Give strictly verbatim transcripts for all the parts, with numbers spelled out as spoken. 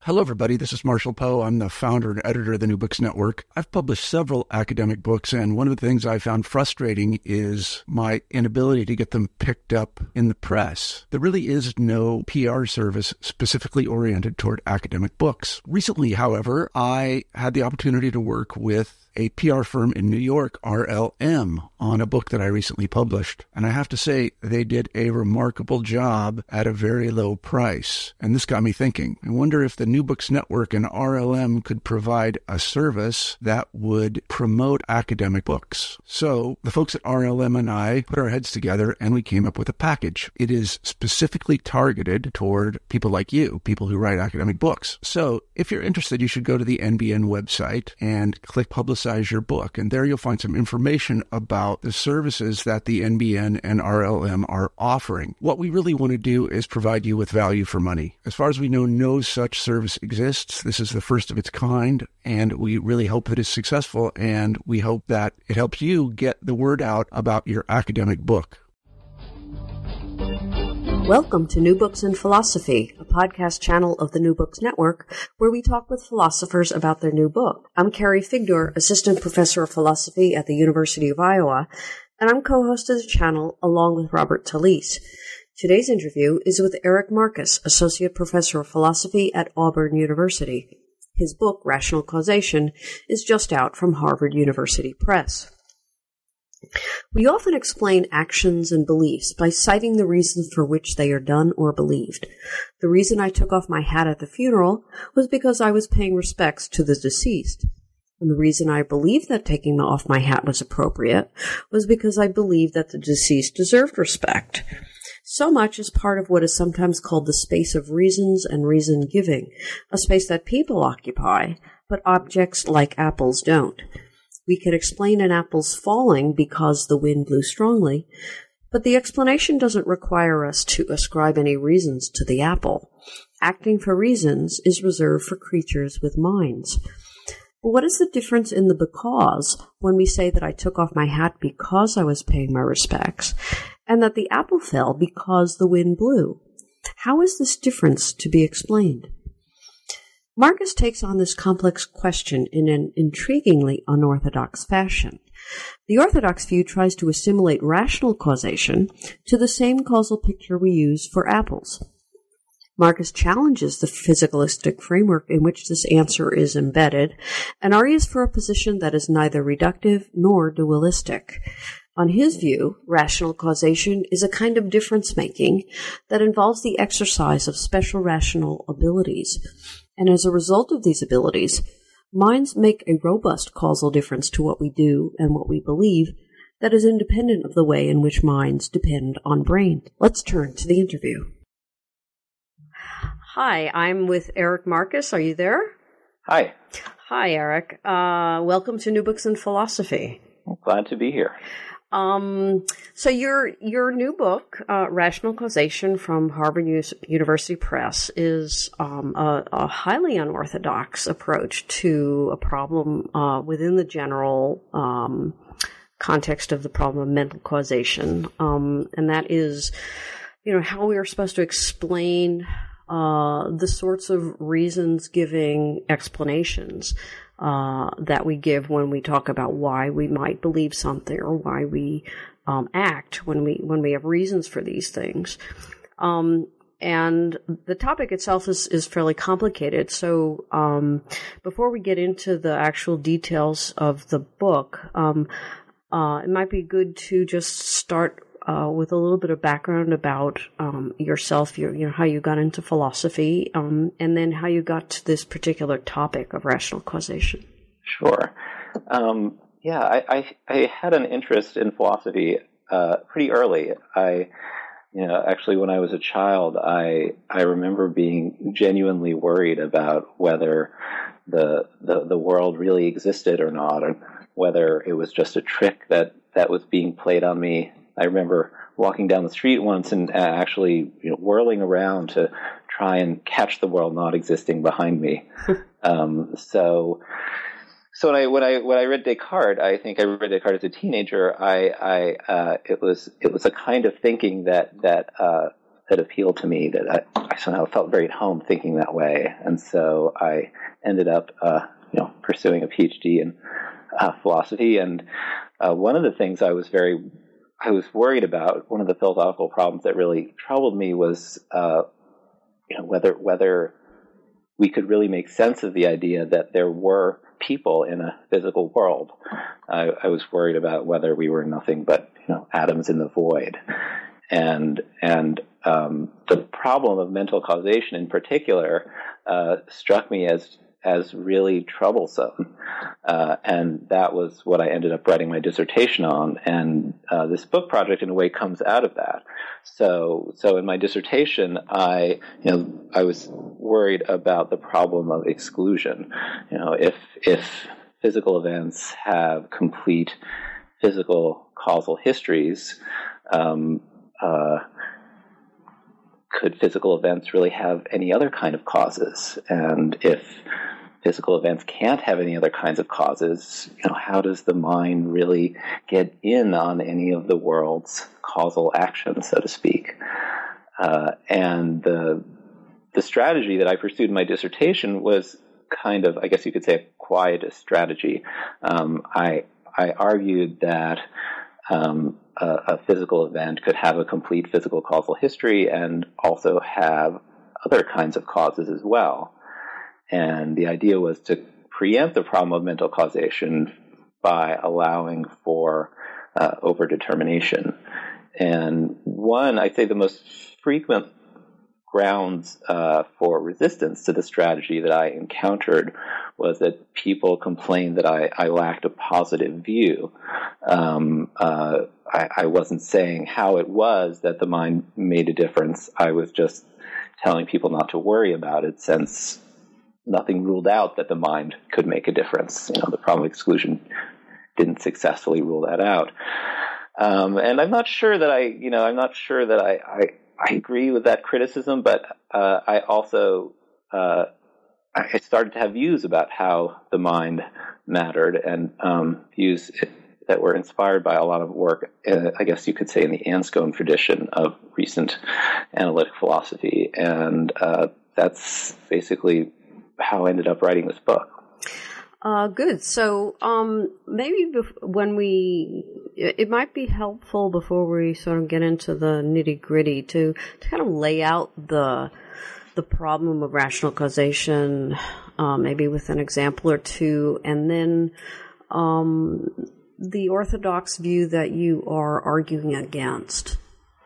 Hello, everybody. This is Marshall Poe. I'm the founder and editor of the New Books Network. I've published several academic books, and one of the things I found frustrating is my inability to get them picked up in the press. There really is no P R service specifically oriented toward academic books. Recently, however, I had the opportunity to work with a P R firm in New York, R L M, on a book that I recently published. And I have to say, they did a remarkable job at a very low price. And this got me thinking. I wonder if the New Books Network and R L M could provide a service that would promote academic books. So the folks at R L M and I put our heads together and we came up with a package. It is specifically targeted toward people like you, people who write academic books. So if you're interested, you should go to the N B N website and click Publicize your book. And there you'll find some information about the services that the N B N and R L M are offering. What we really want to do is provide you with value for money. As far as we know, no such service exists. This is the first of its kind, and we really hope that it's successful, and we hope that it helps you get the word out about your academic book. Welcome to New Books in Philosophy, a podcast channel of the New Books Network, where we talk with philosophers about their new book. I'm Carrie Figdor, Assistant Professor of Philosophy at the University of Iowa, and I'm co-host of the channel along with Robert Talisse. Today's interview is with Eric Marcus, Associate Professor of Philosophy at Auburn University. His book, Rational Causation, is just out from Harvard University Press. We often explain actions and beliefs by citing the reasons for which they are done or believed. The reason I took off my hat at the funeral was because I was paying respects to the deceased. And the reason I believed that taking off my hat was appropriate was because I believed that the deceased deserved respect. So much is part of what is sometimes called the space of reasons and reason-giving, a space that people occupy, but objects like apples don't. We could explain an apple's falling because the wind blew strongly, but the explanation doesn't require us to ascribe any reasons to the apple. Acting for reasons is reserved for creatures with minds. But what is the difference in the because when we say that I took off my hat because I was paying my respects, and that the apple fell because the wind blew? How is this difference to be explained? Marcus takes on this complex question in an intriguingly unorthodox fashion. The orthodox view tries to assimilate rational causation to the same causal picture we use for apples. Marcus challenges the physicalistic framework in which this answer is embedded and argues for a position that is neither reductive nor dualistic. On his view, rational causation is a kind of difference-making that involves the exercise of special rational abilities. And as a result of these abilities, minds make a robust causal difference to what we do and what we believe that is independent of the way in which minds depend on brain. Let's turn to the interview. Hi, I'm with Eric Marcus. Are you there? Hi. Hi, Eric. Uh, welcome to New Books in Philosophy. I'm glad to be here. Um, so your your new book, uh, Rational Causation from Harvard U- University Press, is um, a, a highly unorthodox approach to a problem uh, within the general um, context of the problem of mental causation, um, and that is, you know, how we are supposed to explain uh, the sorts of reasons-giving explanations Uh, that we give when we talk about why we might believe something or why we um, act when we when we have reasons for these things. Um, and the topic itself is, is fairly complicated. So um, before we get into the actual details of the book, um, uh, it might be good to just start Uh, with a little bit of background about um, yourself, your, you know, how you got into philosophy, um, and then how you got to this particular topic of rational causation. Sure. Um, yeah, I, I, I had an interest in philosophy uh, pretty early. I, you know, actually, when I was a child, I I remember being genuinely worried about whether the the, the world really existed or not, or whether it was just a trick that, that was being played on me. I remember walking down the street once and actually, you know, whirling around to try and catch the world not existing behind me. um, so, so when I when I when I read Descartes, I think I read Descartes as a teenager. I, I uh, it was it was a kind of thinking that that uh, that appealed to me, that I, I somehow felt very at home thinking that way. And so I ended up, uh, you know, pursuing a PhD in uh, philosophy. And uh, one of the things I was very, I was worried about, one of the philosophical problems that really troubled me was, uh, you know, whether whether we could really make sense of the idea that there were people in a physical world. I, I was worried about whether we were nothing but, you know, atoms in the void. And and um, the problem of mental causation in particular uh, struck me as as really troublesome. Uh, and that was what I ended up writing my dissertation on. And uh, this book project, in a way, comes out of that. So, so in my dissertation, I, you know, I was worried about the problem of exclusion. You know, if if physical events have complete physical causal histories, um, uh, could physical events really have any other kind of causes? And if physical events can't have any other kinds of causes, you know, how does the mind really get in on any of the world's causal actions, so to speak? Uh, and the the strategy that I pursued in my dissertation was kind of, I guess you could say, a quietist strategy. Um, I I argued that um, a, a physical event could have a complete physical causal history and also have other kinds of causes as well. And the idea was to preempt the problem of mental causation by allowing for uh, overdetermination. And one, I'd say the most frequent grounds uh, for resistance to the strategy that I encountered was that people complained that I, I lacked a positive view. Um, uh, I, I wasn't saying how it was that the mind made a difference. I was just telling people not to worry about it, since nothing ruled out that the mind could make a difference. You know, the problem of exclusion didn't successfully rule that out. Um, and I'm not sure that I, you know, I'm not sure that I, I, I agree with that criticism, but uh, I also, uh, I started to have views about how the mind mattered, and um, views that were inspired by a lot of work, uh, I guess you could say, in the Anscombe tradition of recent analytic philosophy. And uh, that's basically how I ended up writing this book. Uh, good. So um, maybe bef- when we, it might be helpful before we sort of get into the nitty gritty to, to kind of lay out the the problem of rational causation, uh, maybe with an example or two, and then um, the orthodox view that you are arguing against.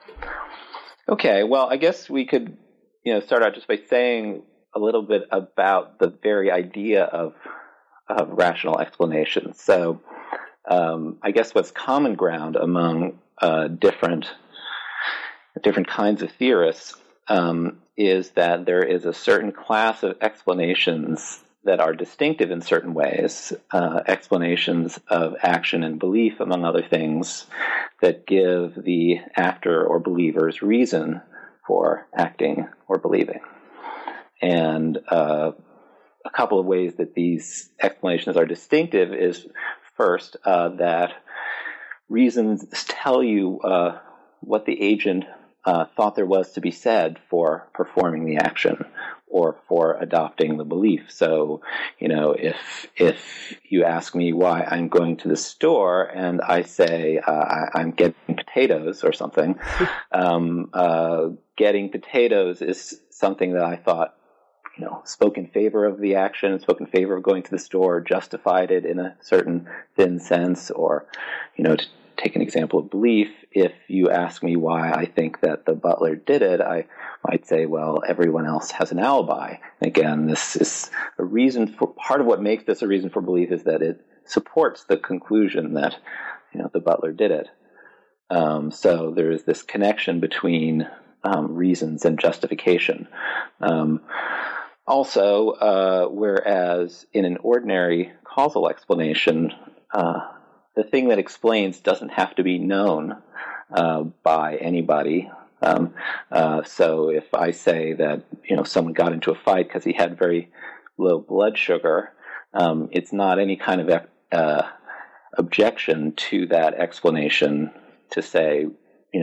Okay. Well, I guess we could, you know, start out just by saying a little bit about the very idea of of rational explanation. So um, I guess what's common ground among uh, different different kinds of theorists um, is that there is a certain class of explanations that are distinctive in certain ways, uh, explanations of action and belief, among other things, that give the actor or believers reason for acting or believing. And uh, a couple of ways that these explanations are distinctive is, first, uh, that reasons tell you uh, what the agent uh, thought there was to be said for performing the action or for adopting the belief. So, you know, if if you ask me why I'm going to the store and I say uh, I, I'm getting potatoes or something, um, uh, getting potatoes is something that I thought, you know, spoke in favor of the action, spoke in favor of going to the store, justified it in a certain thin sense. Or, you know, to take an example of belief, if you ask me why I think that the butler did it, I might say, well, everyone else has an alibi. Again, this is a reason for, part of what makes this a reason for belief is that it supports the conclusion that, you know, the butler did it. Um, so there is this connection between um, reasons and justification. Um, Also, uh, whereas in an ordinary causal explanation, uh, the thing that explains doesn't have to be known uh, by anybody. Um, uh, so if I say that, you know, someone got into a fight because he had very low blood sugar, um, it's not any kind of uh, objection to that explanation to say, you know,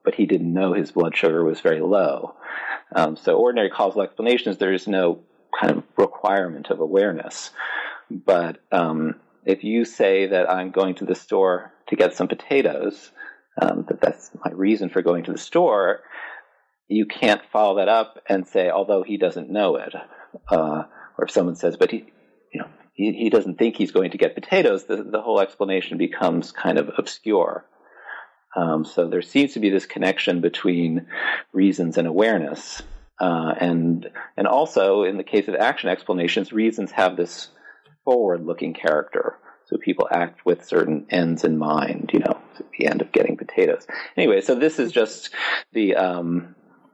but he didn't know his blood sugar was very low. Um, so ordinary causal explanations, there is no kind of requirement of awareness. But um, if you say that I'm going to the store to get some potatoes, um, that that's my reason for going to the store, you can't follow that up and say, although he doesn't know it. Uh, or if someone says, but he, you know, he, he doesn't think he's going to get potatoes, the, the whole explanation becomes kind of obscure. Um, so there seems to be this connection between reasons and awareness. Uh, and and also, in the case of action explanations, reasons have this forward-looking character. So people act with certain ends in mind, you know, at the end of getting potatoes. Anyway, so this is just the, um,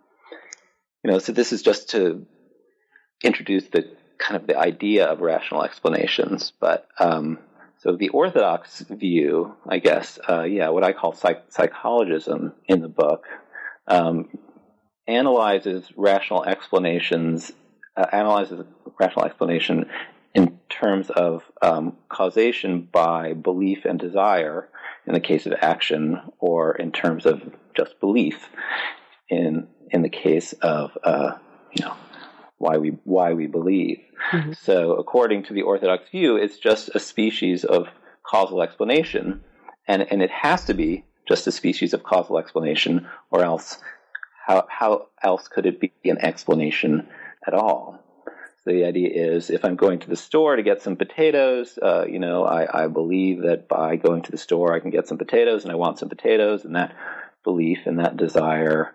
you know, so this is just to introduce the kind of the idea of rational explanations. But um, so the orthodox view, I guess, uh, yeah, what I call psych- psychologism in the book, um, analyzes rational explanations, uh, analyzes rational explanation in terms of um, causation by belief and desire in the case of action, or in terms of just belief in in the case of uh, you know why we why we believe. Mm-hmm. So according to the orthodox view, it's just a species of causal explanation, and and it has to be just a species of causal explanation, or else how how else could it be an explanation at all? So the idea is, if I'm going to the store to get some potatoes, uh, you know, I, I believe that by going to the store I can get some potatoes, and I want some potatoes, and that belief and that desire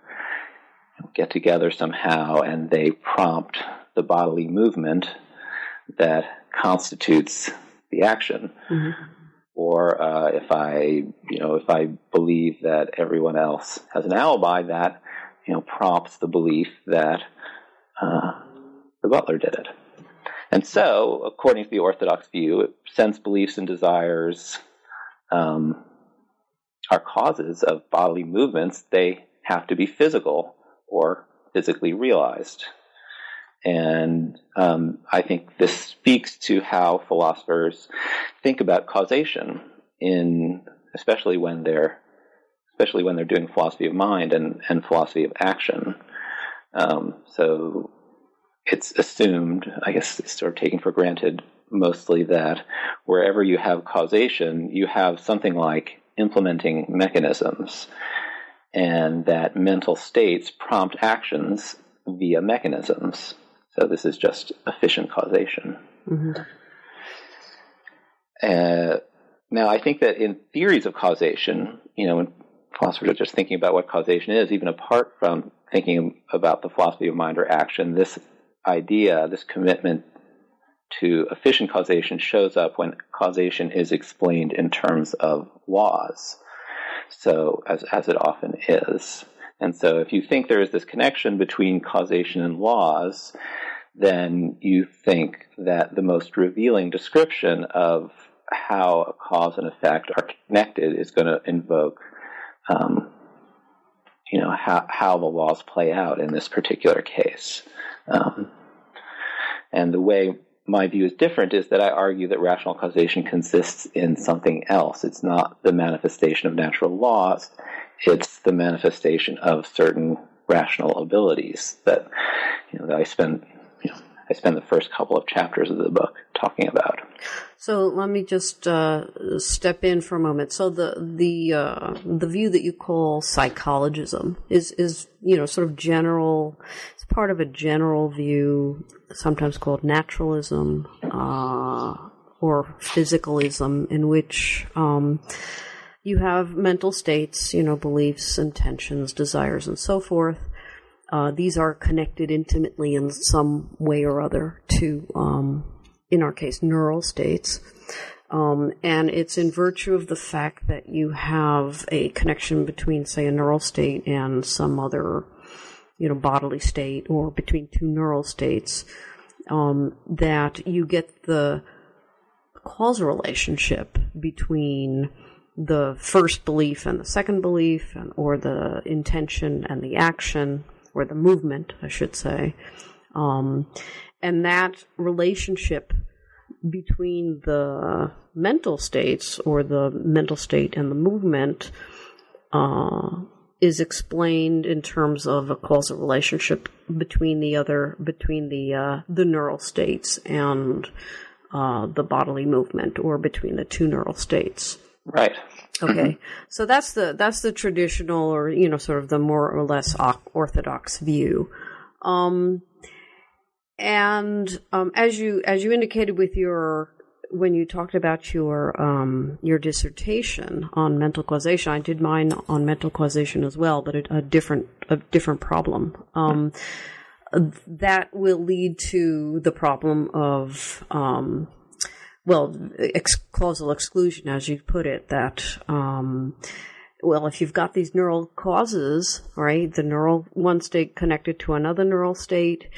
get together somehow, and they prompt the bodily movement that constitutes the action. Mm-hmm. Or uh, if I, you know, if I believe that everyone else has an alibi, that, you know, prompts the belief that uh, the butler did it. And so, according to the orthodox view, sense beliefs and desires um, are causes of bodily movements. They have to be physical or physically realized. And um, I think this speaks to how philosophers think about causation, in especially when they're especially when they're doing philosophy of mind and, and philosophy of action. Um, so it's assumed, I guess it's sort of taken for granted mostly, that wherever you have causation, you have something like implementing mechanisms, and that mental states prompt actions via mechanisms. So this is just efficient causation. Mm-hmm. Uh, now, I think that in theories of causation, you know, when philosophers are just thinking about what causation is, even apart from thinking about the philosophy of mind or action, this idea, this commitment to efficient causation shows up when causation is explained in terms of laws. So, as as it often is. And so if you think there is this connection between causation and laws, then you think that the most revealing description of how a cause and effect are connected is going to invoke, um, you know, how, how the laws play out in this particular case. Um, and the way my view is different is that I argue that rational causation consists in something else. It's not the manifestation of natural laws. It's the manifestation of certain rational abilities that, you know, that I spend, you know, I spend the first couple of chapters of the book talking about. So let me just uh, step in for a moment. So the the uh, the view that you call psychologism is is you know sort of general. It's part of a general view, sometimes called naturalism uh, or physicalism, in which um, you have mental states, you know, beliefs, intentions, desires, and so forth. Uh, these are connected intimately in some way or other to, um, in our case, neural states. Um, and it's in virtue of the fact that you have a connection between, say, a neural state and some other, you know, bodily state, or between two neural states, um, that you get the causal relationship between the first belief and the second belief, and, or the intention and the action, or the movement, I should say. Um, and that relationship between the mental states, or the mental state and the movement, uh, is explained in terms of a causal relationship between the other, between the uh, the neural states and uh, the bodily movement, or between the two neural states. Right. Okay, so that's the that's the traditional, or you know, sort of the more or less orthodox view. Um, and um, as you as you indicated with your when you talked about your um, your dissertation on mental causation, I did mine on mental causation as well, but a, a different a different problem. Um, that will lead to the problem of um, well, ex- causal exclusion, as you put it. That um, well, if you've got these neural causes, right, the neural one state connected to another neural state,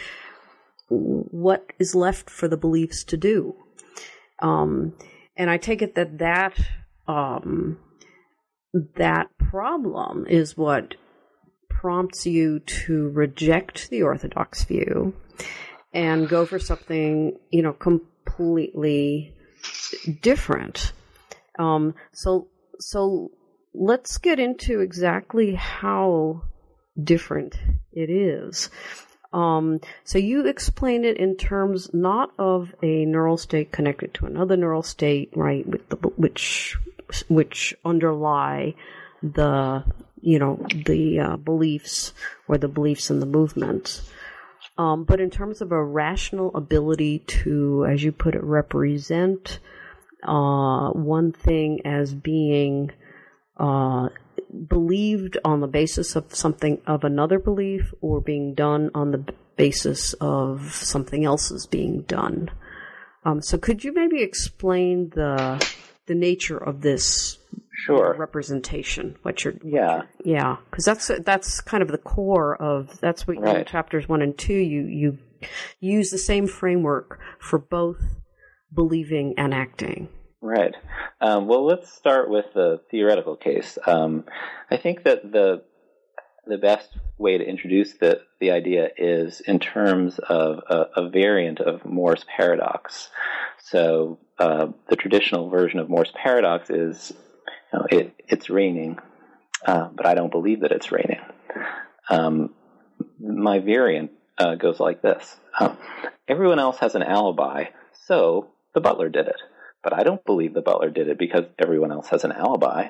what is left for the beliefs to do? Um, and I take it that that, um, that problem is what prompts you to reject the orthodox view and go for something, you know, completely different. Um, so, so let's get into exactly how different it is. Um, so you explain it in terms not of a neural state connected to another neural state, right, with the, which which underlie the, you know, the uh, beliefs or the beliefs in the movement, um, but in terms of a rational ability to, as you put it, represent uh, one thing as being uh, believed on the basis of something of another belief, or being done on the basis of something else's being done. Um, so could you maybe explain the the nature of this sure. representation? What you're yeah yeah because that's that's kind of the core of that's what right. in chapters one and two you you use the same framework for both believing and acting. Right. Um, well, let's start with the theoretical case. Um, I think that the the best way to introduce the, the idea is in terms of a, a variant of Moore's paradox. So uh, the traditional version of Moore's paradox is, you know, it, it's raining, uh, but I don't believe that it's raining. Um, my variant uh, goes like this. Uh, everyone else has an alibi, so the butler did it. But I don't believe the butler did it because everyone else has an alibi.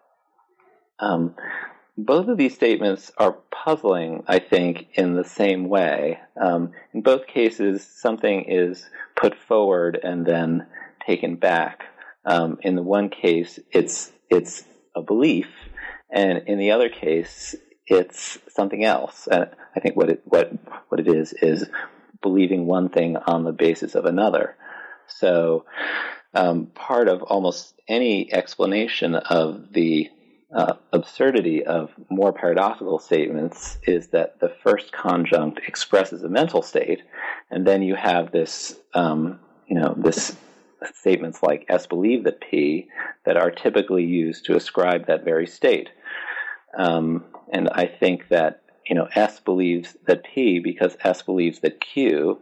Um, both of these statements are puzzling, I think, in the same way. Um, in both cases, something is put forward and then taken back. Um, in the one case, it's it's a belief, and in the other case, it's something else. And I think what it what what it is is believing one thing on the basis of another. So. Um, part of almost any explanation of the uh, absurdity of more paradoxical statements is that the first conjunct expresses a mental state, and then you have this, um, you know, this statements like S believe that P that are typically used to ascribe that very state. Um, and I think that, you know, S believes that P because S believes that Q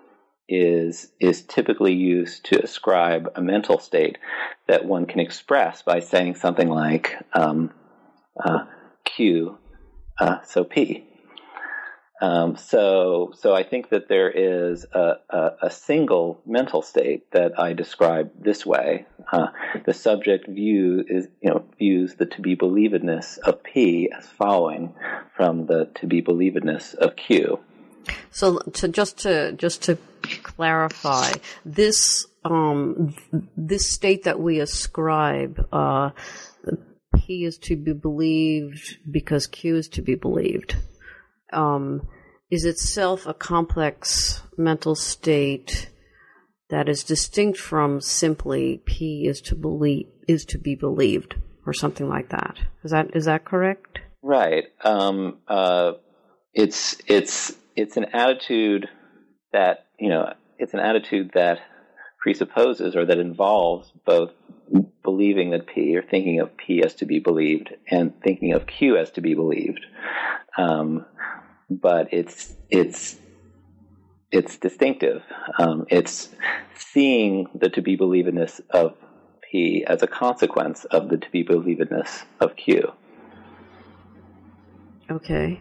is is typically used to ascribe a mental state that one can express by saying something like um, uh, Q, uh, so P. Um, so so I think that there is a, a, a single mental state that I describe this way. Uh, the subject view is you know views the to be believedness of P as following from the to be believedness of Q. So, to just to just to clarify, this um, this state that we ascribe, uh, P is to be believed because Q is to be believed, um, is itself a complex mental state that is distinct from simply P is to believe is to be believed, or something like that. Is that is that correct? Right. Um, uh, it's it's. It's an attitude that, you know, it's an attitude that presupposes or that involves both believing that P or thinking of P as to be believed and thinking of Q as to be believed. Um, but it's it's it's distinctive. Um, it's seeing the to be believedness of P as a consequence of the to be believedness of Q. Okay.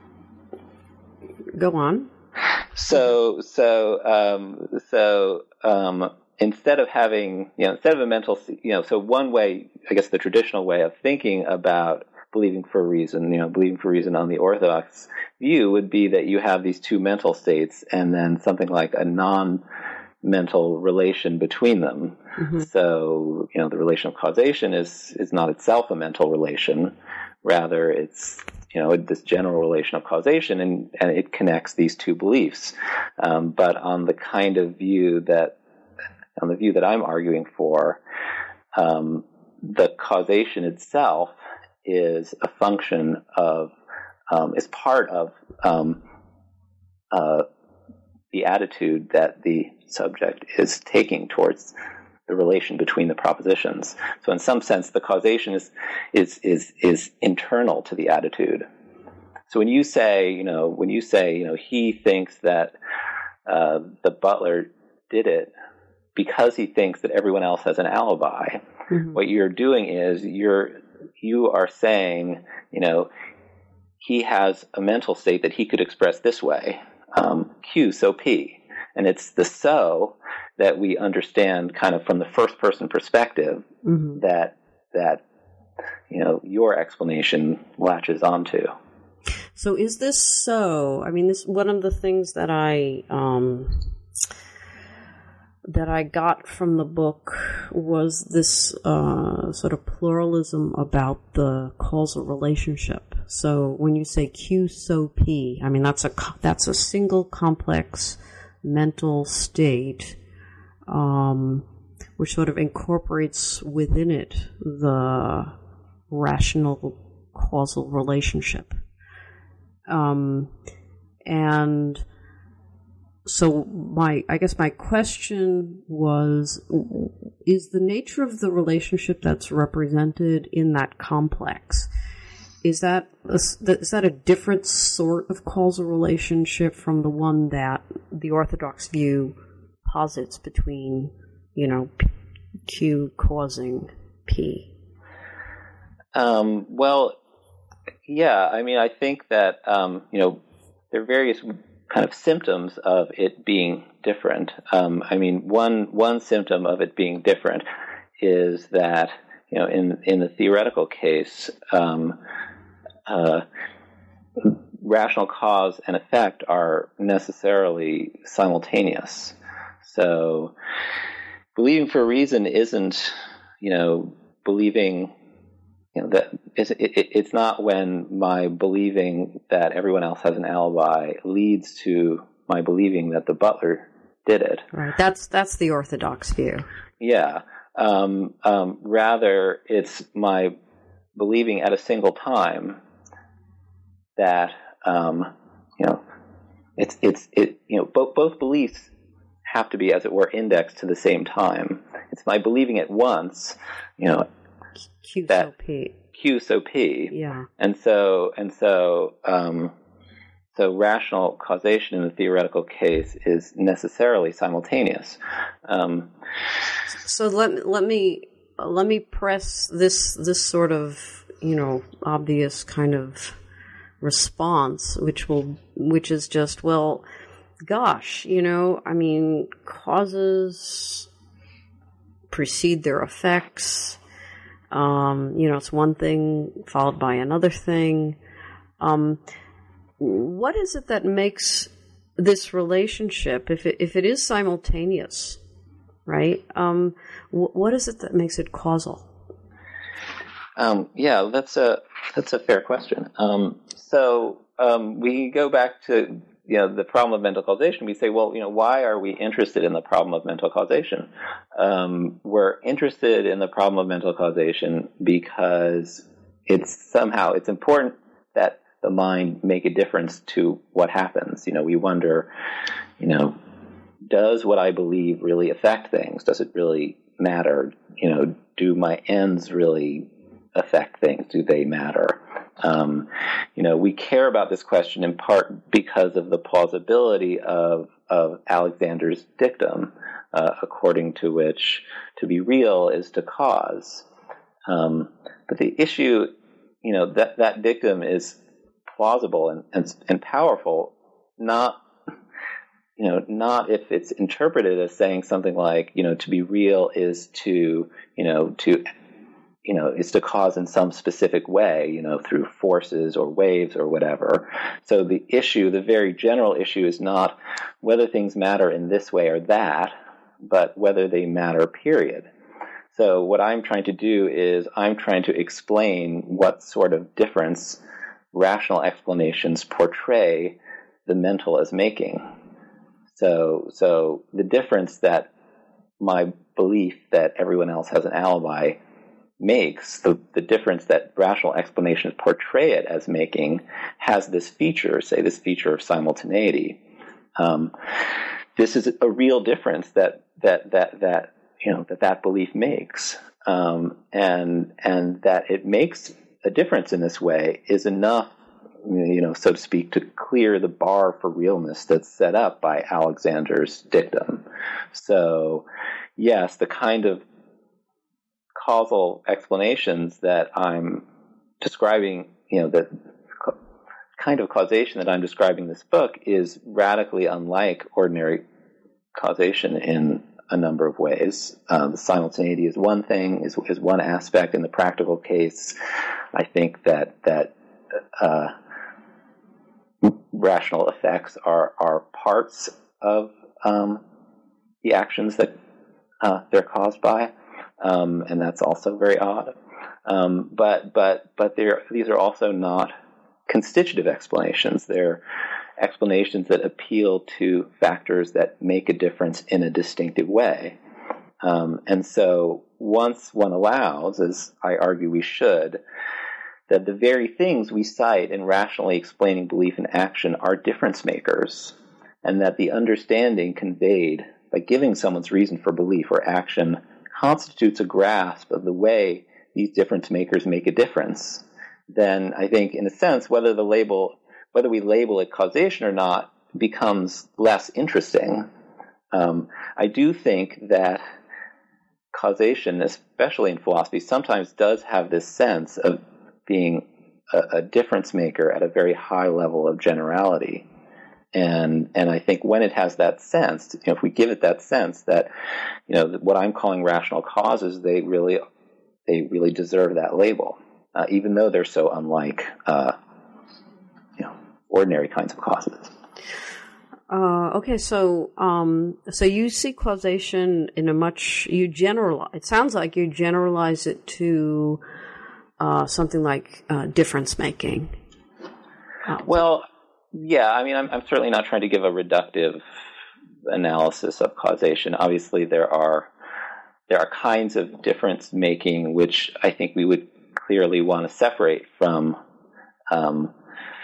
Go on. So, so, um, so, um, instead of having, you know, instead of a mental, you know, so one way, I guess the traditional way of thinking about believing for a reason, you know, believing for a reason on the Orthodox view would be that you have these two mental states and then something like a non-mental relation between them. Mm-hmm. So, you know, the relation of causation is, is not itself a mental relation. Rather, it's, you know, this general relation of causation, and, and it connects these two beliefs. Um, but on the kind of view that, on the view that I'm arguing for, um, the causation itself is a function of, um, is part of um, uh, the attitude that the subject is taking towards the relation between the propositions. So in some sense, the causation is is is is internal to the attitude. So when you say, you know, when you say, you know, he thinks that uh, the butler did it because he thinks that everyone else has an alibi, mm-hmm. what you're doing is you're you are saying, you know, he has a mental state that he could express this way, um, Q, so P. And it's the so that we understand kind of from the first person perspective mm-hmm. that, that, you know, your explanation latches onto. So is this so, I mean, this one of the things that I, um, that I got from the book was this uh, sort of pluralism about the causal relationship. So when you say Q, so P, I mean, that's a, that's a single complex mental state, um, which sort of incorporates within it the rational causal relationship. Um, and so my, I guess my question was, is the nature of the relationship that's represented in that complex, is that a, is that a different sort of causal relationship from the one that the Orthodox view posits between, you know, Q causing P? Um, well, yeah, I mean, I think that, um, you know, there are various kind of symptoms of it being different. Um, I mean, one one symptom of it being different is that, you know, in in the theoretical case, um, uh, rational cause and effect are necessarily simultaneous. So, believing for a reason isn't, you know, believing. You know, that it's, it, it's not when my believing that everyone else has an alibi leads to my believing that the butler did it. Right. That's that's the Orthodox view. Yeah. Um, um, rather, it's my believing at a single time that um, you know it's it's it you know both both beliefs have to be, as it were, indexed to the same time. It's my believing at once, you know. Q so P. Q so P. Yeah. And so and so um, so rational causation in the theoretical case is necessarily simultaneous. Um, so let let me let me press this this sort of, you know, obvious kind of response, which will which is just, well, gosh, you know, I mean, causes precede their effects. Um, you know, it's one thing followed by another thing. Um, what is it that makes this relationship, if it, if it is simultaneous, right? Um, wh- what is it that makes it causal? Um, yeah, that's a that's a fair question. Um, so um, we go back to, you know, the problem of mental causation. We say, well, you know, why are we interested in the problem of mental causation? Um, we're interested in the problem of mental causation because it's somehow, it's important that the mind make a difference to what happens. You know, we wonder, you know, does what I believe really affect things? Does it really matter? You know, do my ends really affect things? Do they matter? Um, you know, we care about this question in part because of the plausibility of, of Alexander's dictum, uh, according to which to be real is to cause. Um, but the issue, you know, that, that dictum is plausible and, and, and powerful, not, you know, not if it's interpreted as saying something like, you know, to be real is to, you know, to, you know, is to cause in some specific way, you know, through forces or waves or whatever. So the issue, the very general issue, is not whether things matter in this way or that, but whether they matter, period. So what I'm trying to do is I'm trying to explain what sort of difference rational explanations portray the mental as making. So, so the difference that my belief that everyone else has an alibi makes, the, the difference that rational explanations portray it as making, has this feature, say this feature of simultaneity. Um, this is a real difference that that that that you know that that belief makes, um, and and that it makes a difference in this way is enough, you know, so to speak, to clear the bar for realness that's set up by Alexander's dictum. So, yes, the kind of causal explanations that I'm describing, you know, the kind of causation that I'm describing in this book is radically unlike ordinary causation in a number of ways. Uh, the simultaneity is one thing, is, is one aspect. In the practical case, I think that that uh, rational effects are are parts of um, the actions that uh, they're caused by. Um, and that's also very odd. Um, but but but these are also not constitutive explanations. They're explanations that appeal to factors that make a difference in a distinctive way. Um, and so once one allows, as I argue we should, that the very things we cite in rationally explaining belief and action are difference makers, and that the understanding conveyed by giving someone's reason for belief or action constitutes a grasp of the way these difference makers make a difference, then I think, in a sense, whether the label, whether we label it causation or not, becomes less interesting. Um, I do think that causation, especially in philosophy, sometimes does have this sense of being a, a difference maker at a very high level of generality. And and I think when it has that sense, you know, if we give it that sense that, you know, what I'm calling rational causes, they really they really deserve that label, uh, even though they're so unlike, uh, you know, ordinary kinds of causes. Uh, okay, so um, so you see causation in a much you generalize. It sounds like you generalize it to uh, something like uh, difference making. Uh, well. Yeah, I mean, I'm, I'm certainly not trying to give a reductive analysis of causation. Obviously, there are there are kinds of difference making which I think we would clearly want to separate from um,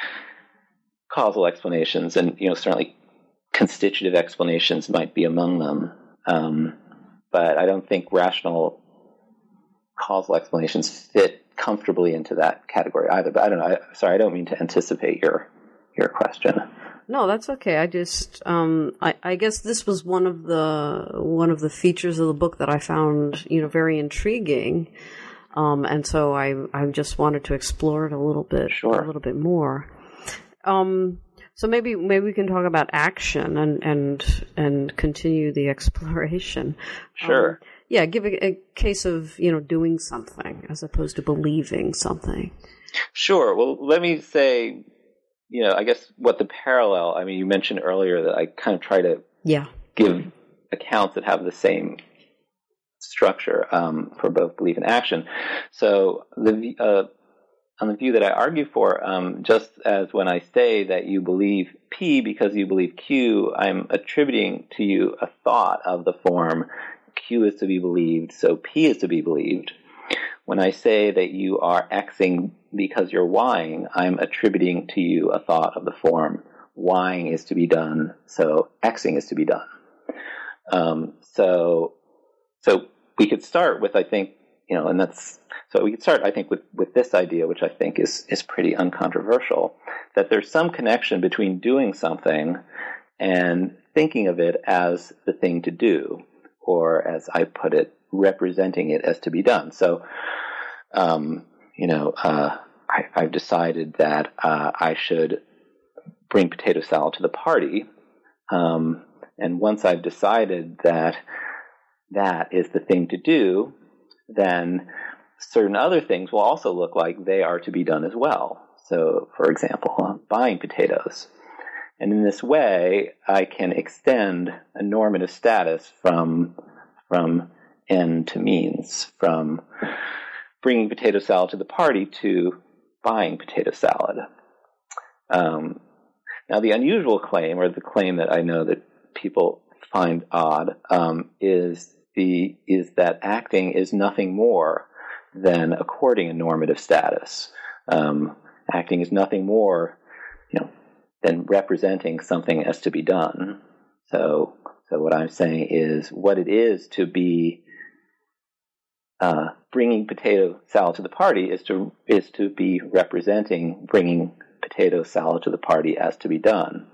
causal explanations, and you know, certainly constitutive explanations might be among them. Um, but I don't think rational causal explanations fit comfortably into that category either. But I don't know. I, sorry, I don't mean to anticipate your. your question. No, that's okay. I just, um, I, I guess this was one of the one of the features of the book that I found, you know, very intriguing, um, and so I, I just wanted to explore it a little bit, sure. a little bit more. Um, so maybe maybe we can talk about action and and and continue the exploration. Sure. Um, yeah, give a, a case of, you know, doing something as opposed to believing something. Sure. Well, let me say. You know, I guess what the parallel, I mean, you mentioned earlier that I kind of try to yeah. give accounts that have the same structure um, for both belief and action. So the uh, on the view that I argue for, um, just as when I say that you believe P because you believe Q, I'm attributing to you a thought of the form Q is to be believed, so P is to be believed. When I say that you are Xing because you're Ying, I'm attributing to you a thought of the form Ying is to be done, so Xing is to be done. Um, so, so we could start with, I think, you know, and that's, so we could start, I think, with, with this idea, which I think is, is pretty uncontroversial, that there's some connection between doing something and thinking of it as the thing to do, or as I put it, representing it as to be done. So, um, you know, uh, I, I've decided that uh, I should bring potato salad to the party. Um, and once I've decided that that is the thing to do, then certain other things will also look like they are to be done as well. So, for example, uh, buying potatoes. And in this way, I can extend a normative status from, from end to means, from bringing potato salad to the party to buying potato salad. Um, now, the unusual claim, or the claim that I know that people find odd, um, is the is that acting is nothing more than according a normative status. Um, acting is nothing more, you know, than representing something as to be done. So, so what I'm saying is, what it is to be uh, bringing potato salad to the party is to is to be representing bringing potato salad to the party as to be done,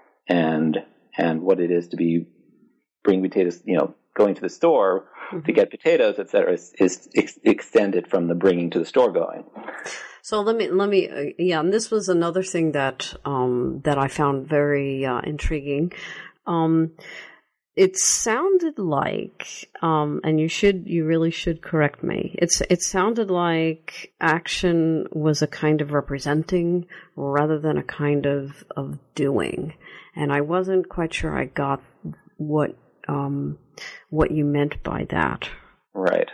and and what it is to be bringing potatoes, you know, going to the store mm-hmm. to get potatoes, et cetera, is, is ex- extended from the bringing to the store going. So let me let me uh, yeah, and this was another thing that um, that I found very uh, intriguing. Um, it sounded like, um, and you should you really should correct me. It's it sounded like action was a kind of representing rather than a kind of of doing, and I wasn't quite sure I got what um, what you meant by that. Right.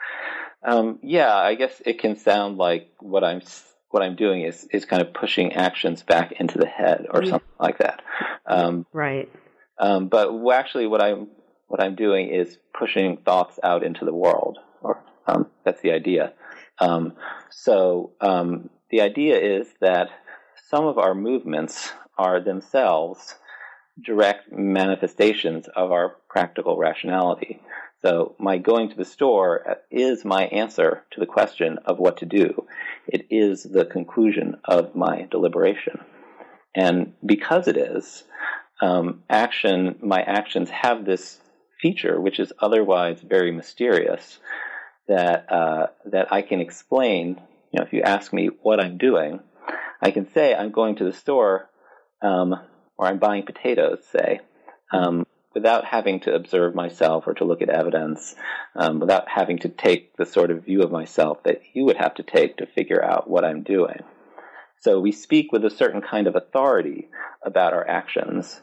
Um, yeah, I guess it can sound like what I'm what I'm doing is, is kind of pushing actions back into the head or yeah. something like that. Um, right. Um, but actually, what I'm what I'm doing is pushing thoughts out into the world, or um, that's the idea. Um, so um, the idea is that some of our movements are themselves direct manifestations of our practical rationality. So my going to the store is my answer to the question of what to do. It is the conclusion of my deliberation. And because it is, um, action, my actions have this feature, which is otherwise very mysterious, that uh, that I can explain. You know, if you ask me what I'm doing, I can say I'm going to the store, um, or I'm buying potatoes, say, um, without having to observe myself or to look at evidence, um, without having to take the sort of view of myself that you would have to take to figure out what I'm doing. So we speak with a certain kind of authority about our actions,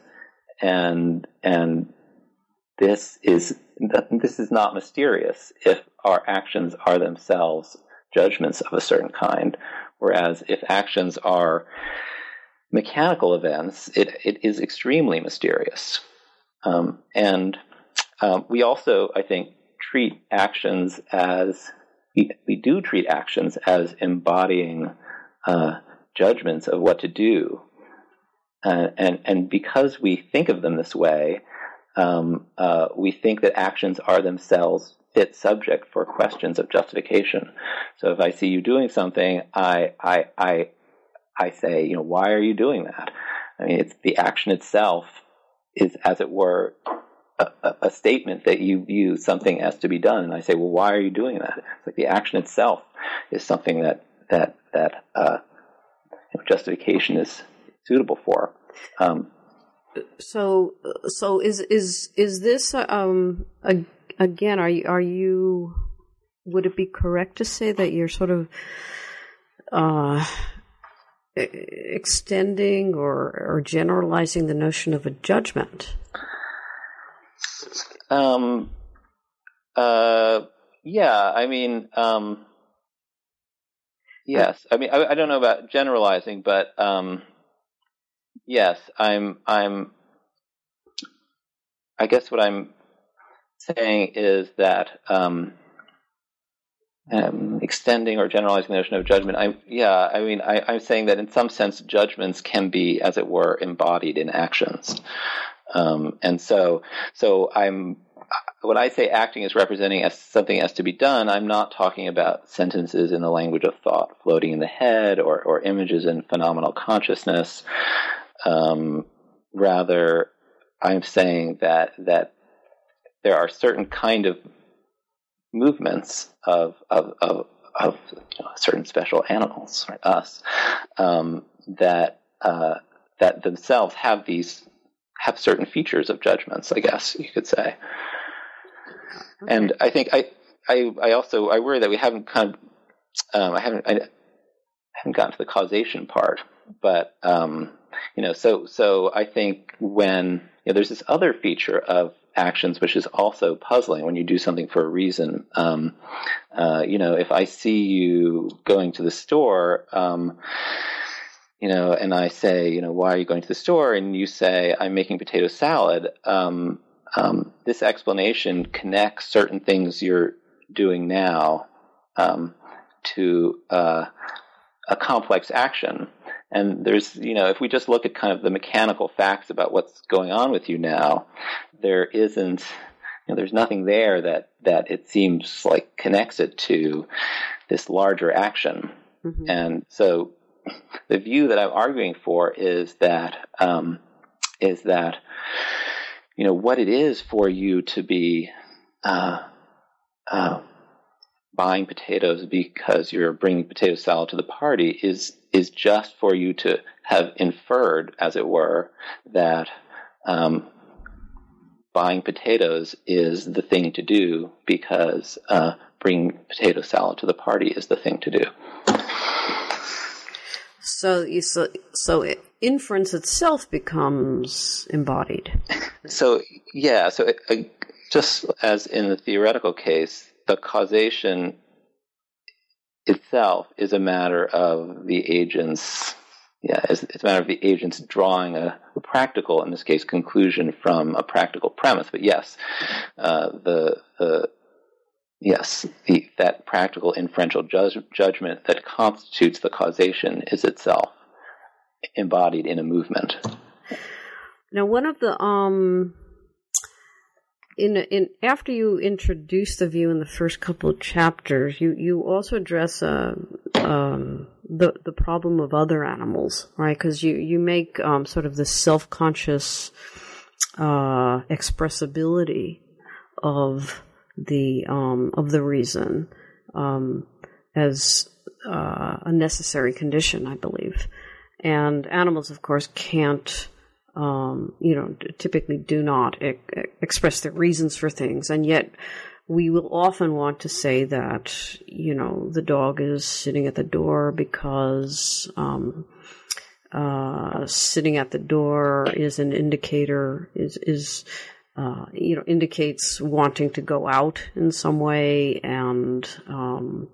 and and this is this is not mysterious if our actions are themselves judgments of a certain kind, whereas if actions are mechanical events, it, it is extremely mysterious. Um, and um, we also, I think, treat actions as, we, we do treat actions as embodying uh, judgments of what to do. Uh, and, and because we think of them this way, um, uh, we think that actions are themselves fit subject for questions of justification. So if I see you doing something, I, I, I, I say, you know, why are you doing that? I mean, it's the action itself is, as it were, a, a, a statement that you view something as to be done. And I say, well, why are you doing that? It's like the action itself is something that that that uh, you know, justification is suitable for. Um, so, so is is is this um a, again? Are you are you? Would it be correct to say that you're sort of uh, extending or, or generalizing the notion of a judgment? Um. Uh. Yeah. I mean. Um. Yes. I mean. I, I don't know about generalizing, but um. Yes. I'm. I'm. I guess what I'm saying is that um. Um, extending or generalizing the notion of judgment. I, yeah, I mean, I, I'm saying that in some sense, judgments can be, as it were, embodied in actions. Um, and so, so I'm, when I say acting is representing as something as to be done, I'm not talking about sentences in the language of thought floating in the head or, or images in phenomenal consciousness. Um, rather, I'm saying that that there are certain kind of movements of, of of of you know, certain special animals, right, us, um, that uh, that themselves have these have certain features of judgments, I guess you could say. Okay. And I think I, I I also I worry that we haven't kind of um, I haven't I haven't gotten to the causation part, but um, you know so so I think when you know, there's this other feature of actions which is also puzzling when you do something for a reason. Um, uh, you know, if I see you going to the store, um, you know, and I say, you know, why are you going to the store? And you say, I'm making potato salad. Um, um, this explanation connects certain things you're doing now um, to uh, a complex action. And there's, you know, if we just look at kind of the mechanical facts about what's going on with you now, there isn't, you know, there's nothing there that, that it seems like connects it to this larger action. Mm-hmm. And so the view that I'm arguing for is that, um, is that, you know, what it is for you to be, uh, uh, buying potatoes because you're bringing potato salad to the party is is just for you to have inferred, as it were, that um, buying potatoes is the thing to do because uh, bringing potato salad to the party is the thing to do. So, you, so, so it, inference itself becomes embodied. So, yeah. So, it, uh, just as in the theoretical case, the causation itself is a matter of the agent's, yeah, it's, it's a matter of the agent's drawing a, a practical, in this case, conclusion from a practical premise. But yes, uh, the the yes, the, that practical inferential judge, judgment that constitutes the causation is itself embodied in a movement. Now, one of the um. In in after you introduce the view in the first couple of chapters, you, you also address uh, um, the the problem of other animals, right? Because you you make um, sort of the self-conscious uh, expressibility of the um, of the reason um, as uh, a necessary condition, I believe. And animals, of course, can't. Um, you know, typically do not e- express their reasons for things. And yet we will often want to say that, you know, the dog is sitting at the door because um, uh, sitting at the door is an indicator, is, is uh, you know, indicates wanting to go out in some way. And um,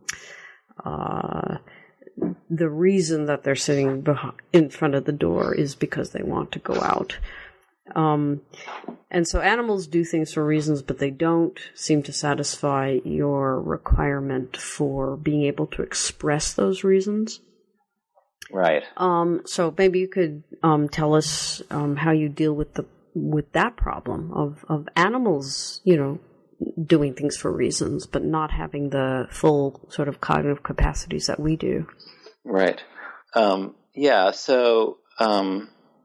uh the reason that they're sitting behind, in front of the door is because they want to go out. Um, and so animals do things for reasons, but they don't seem to satisfy your requirement for being able to express those reasons. Right. Um, so maybe you could um, tell us um, how you deal with the with that problem of, of animals, you know, doing things for reasons, but not having the full sort of cognitive capacities that we do. Right. Um, yeah. So, um,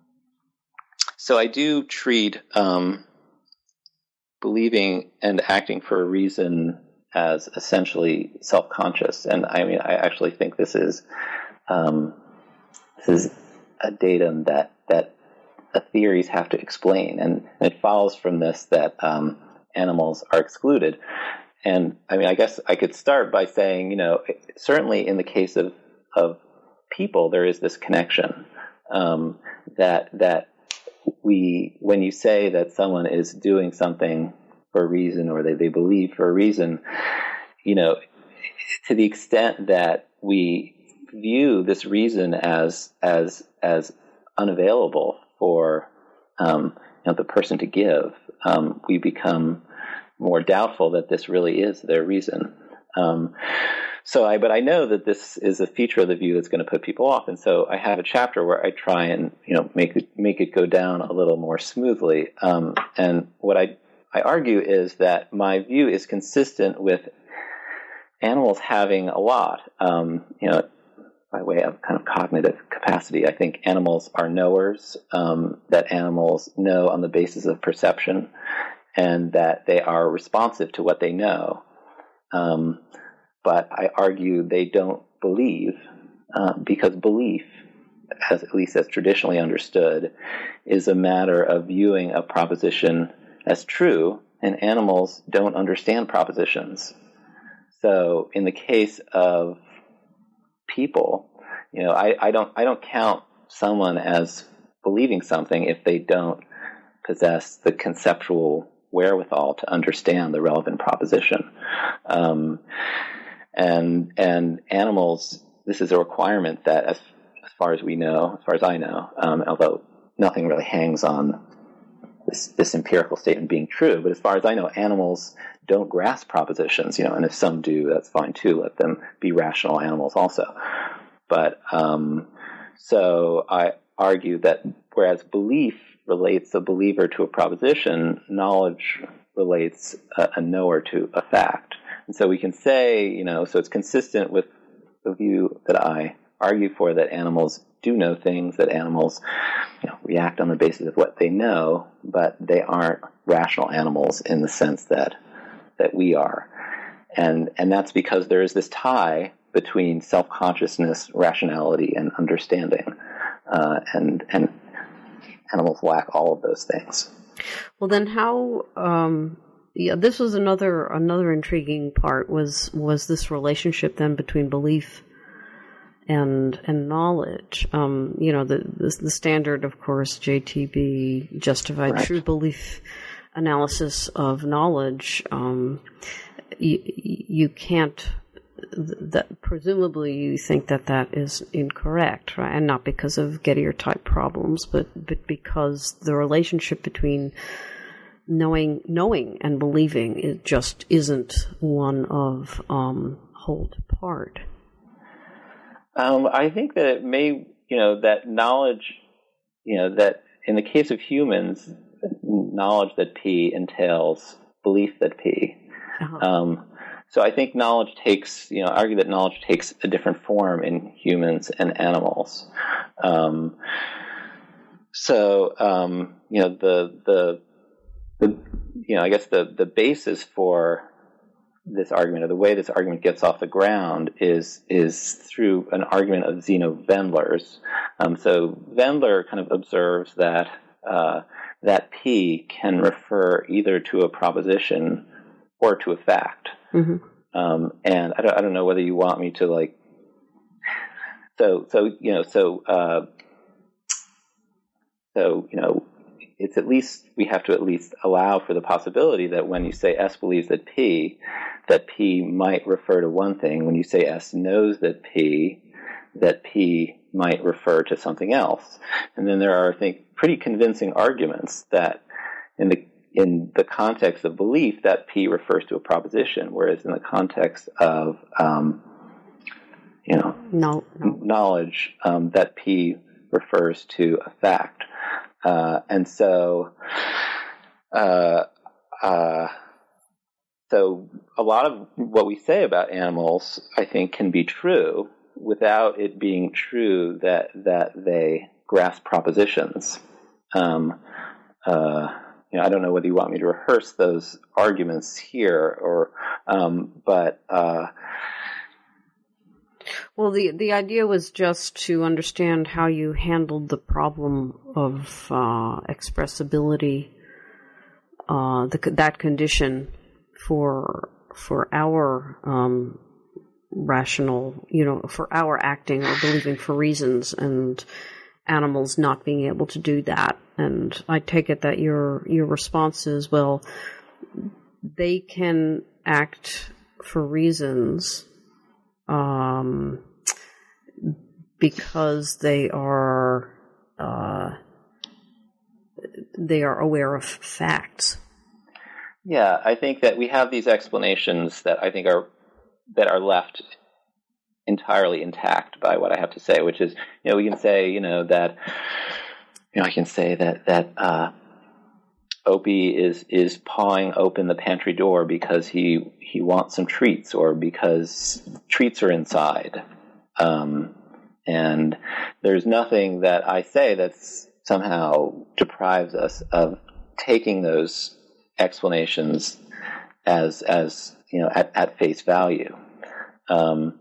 so I do treat um, believing and acting for a reason as essentially self-conscious, and I mean, I actually think this is um, this is a datum that that the theories have to explain, and it follows from this that um, animals are excluded. And I mean, I guess I could start by saying, you know, certainly in the case of of people, there is this connection um, that that we, when you say that someone is doing something for a reason, or they, they believe for a reason, you know, to the extent that we view this reason as as as unavailable for um, you know, the person to give, um, we become more doubtful that this really is their reason. Um, so I, but I know that this is a feature of the view that's going to put people off, and so I have a chapter where I try and, you know, make it make it go down a little more smoothly. Um, and what I I argue is that my view is consistent with animals having a lot, um, you know, by way of kind of cognitive capacity. I think animals are knowers, um, that animals know on the basis of perception, and that they are responsive to what they know. Um, but I argue they don't believe, uh, because belief, as at least as traditionally understood, is a matter of viewing a proposition as true, and animals don't understand propositions. So in the case of people, you know, I, I don't I don't count someone as believing something if they don't possess the conceptual wherewithal to understand the relevant proposition. Um, and and animals, this is a requirement that, as as far as we know, as far as I know, um, although nothing really hangs on this this empirical statement being true, but as far as I know, animals don't grasp propositions, you know, and if some do, that's fine too. Let them be rational animals also. But um, so I argue that whereas belief relates a believer to a proposition, knowledge relates a, a knower to a fact. And so we can say, you know, so it's consistent with the view that I argue for, that animals do know things, that animals, you know, react on the basis of what they know, but they aren't rational animals in the sense that that we are. And and that's because there is this tie between self-consciousness, rationality, and understanding. Uh, and and animals lack all of those things. Well, then how... Um, yeah, this was another another intriguing part, was was this relationship then between belief and and knowledge. Um, you know, the, the the standard, of course, J T B, justified right. true belief analysis of knowledge. Um, you, you can't. That presumably you think that that is incorrect, right? And not because of Gettier type problems, but but because the relationship between knowing knowing and believing, it just isn't one of um, whole to part. Um, I think that it may, you know, that knowledge, you know, that in the case of humans, knowledge that P entails belief that P. Uh-huh. Um, so I think knowledge takes, you know, I argue that knowledge takes a different form in humans and animals. Um, so, um, you know, the, the, the, you know, I guess the, the basis for this argument, or the way this argument gets off the ground, is is through an argument of Zeno Wendler's. Um, so Wendler kind of observes that uh, that P can refer either to a proposition or to a fact. Mm-hmm. Um, and I don't, I don't know whether you want me to like. So so you know so uh, so you know. It's at least, we have to at least allow for the possibility that when you say S believes that P, that P might refer to one thing. When you say S knows that P, that P might refer to something else. And then there are, I think, pretty convincing arguments that in the in the context of belief, that P refers to a proposition, whereas in the context of um, you know no, no. knowledge, um, that P refers to a fact. Uh, and so, uh, uh, so a lot of what we say about animals, I think, can be true without it being true that that they grasp propositions. Um, uh, you know, I don't know whether you want me to rehearse those arguments here, or, um, but. Uh, Well, the the idea was just to understand how you handled the problem of uh, expressibility, uh, the, that condition for for our um, rational, you know, for our acting or believing for reasons, and animals not being able to do that. And I take it that your your response is, well, they can act for reasons. Um, because they are uh, they are aware of facts. Yeah, I think that we have these explanations that I think are that are left entirely intact by what I have to say, which is, you know, we can say, you know, that, you know, I can say that that uh, Opie is is pawing open the pantry door because he he wants some treats, or because treats are inside. Um, and there's nothing that I say that's somehow deprives us of taking those explanations as as you know at, at face value. Um,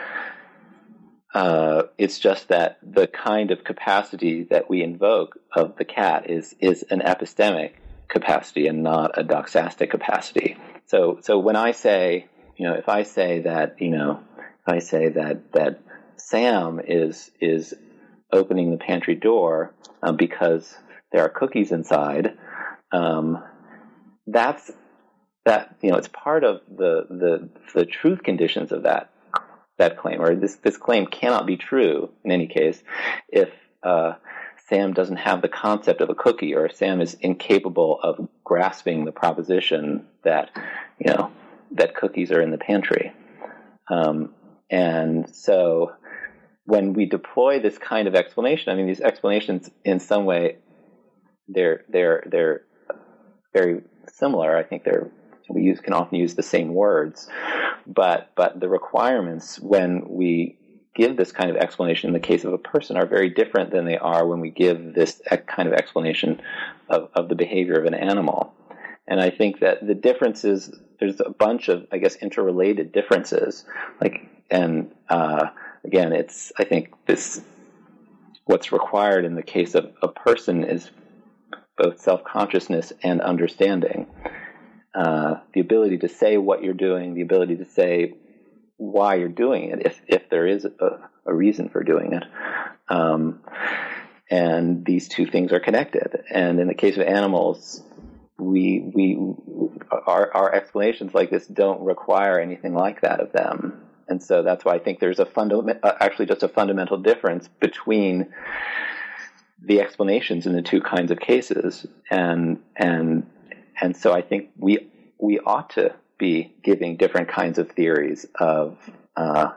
uh, it's just that the kind of capacity that we invoke of the cat is is an epistemic capacity and not a doxastic capacity. So, so when I say, you know, if I say that, you know, if I say that that Sam is is opening the pantry door um, because there are cookies inside, um, that's that you know, it's part of the the the truth conditions of that that claim, or this this claim cannot be true in any case if uh, Sam doesn't have the concept of a cookie, or Sam is incapable of grasping the proposition that, you know, that cookies are in the pantry. Um, and so when we deploy this kind of explanation, I mean, these explanations in some way, they're, they're, they're very similar. I think they're, we use, can often use the same words, but, but the requirements when we give this kind of explanation in the case of a person are very different than they are when we give this kind of explanation of, of the behavior of an animal. And I think that the differences, there's a bunch of, I guess, interrelated differences. Like, and uh, again, it's, I think this, what's required in the case of a person is both self-consciousness and understanding. Uh, the ability to say what you're doing, the ability to say why you're doing it, if if there is a, a reason for doing it. Um, and these two things are connected. And in the case of animals, we we our our explanations like this don't require anything like that of them. And so that's why I think there's a fundament, uh, actually just a fundamental difference between the explanations in the two kinds of cases. And and and so I think we we ought to be giving different kinds of theories of, uh,